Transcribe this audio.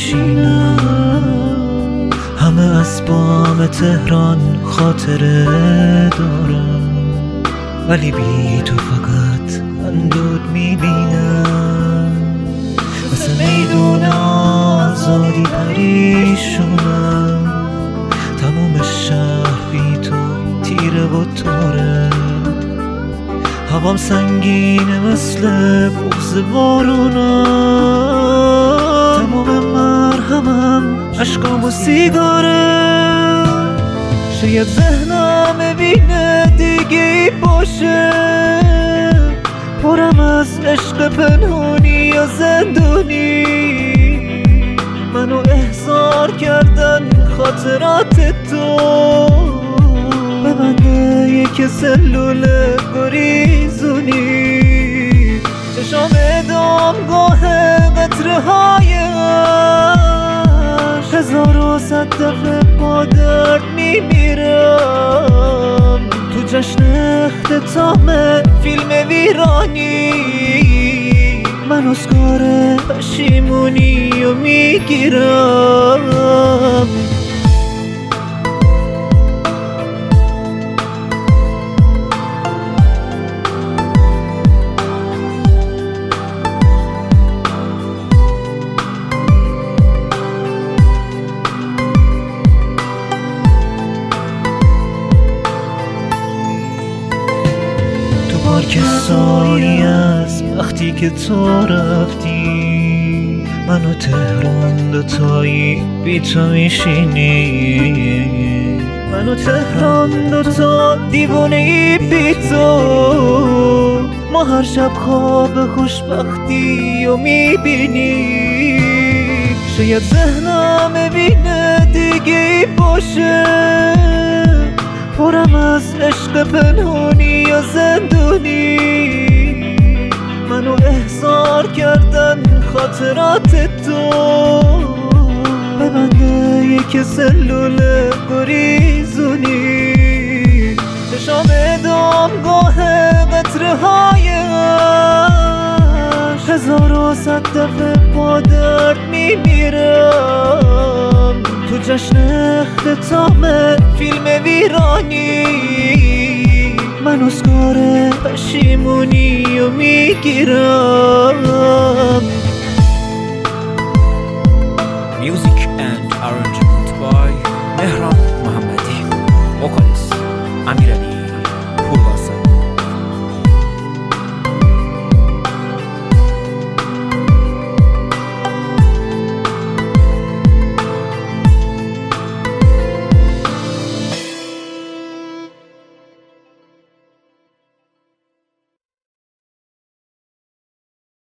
میشینم. همه اسبام تهران خاطره دارم، ولی بی تو فقط من دود میبینم. مثل میدون آزادی پریشونم، تموم شهر بی تو تیره و تاره. هوام سنگینه مثل بغض بارونم، تمام مرهمم عشقام و سیگاره. شاید ذهنم ببینه دیگه باشه، پرم از عشق پنهونی یا زندونی. منو احضار کردن خاطرات تو، ببنده یک سلول گریزونی. چشام دامگاه قطره های عشق، 1100 دفعه با درد میمیرم. تو جشن اختتام فیلم ویرانی، من اسکار پشیمونی رو میگیرم. که سالی از وقتی که تو رفتی، منو تهران دوتایی بی تو میشینی. منو تهران دوتا دیوونه ای بی تو، ما هر شب خواب خوشبختی رو میبینی. شاید ذهنم ببینه دیگه باشه، پرم از عشق پنهونی یا زندونی. منو احضار کردن خاطرات تو، ببنده یک سلول گریزونی. چشام دامگاه قطره های عشق، 1100 دفعه با درد میمیرم. تو جشن اختتام فیلم ویرانی، من اسکار پشیمونی رو میگیرم. Music and arrangement by Mehran Mohammadi. Vocalist Amir Ali.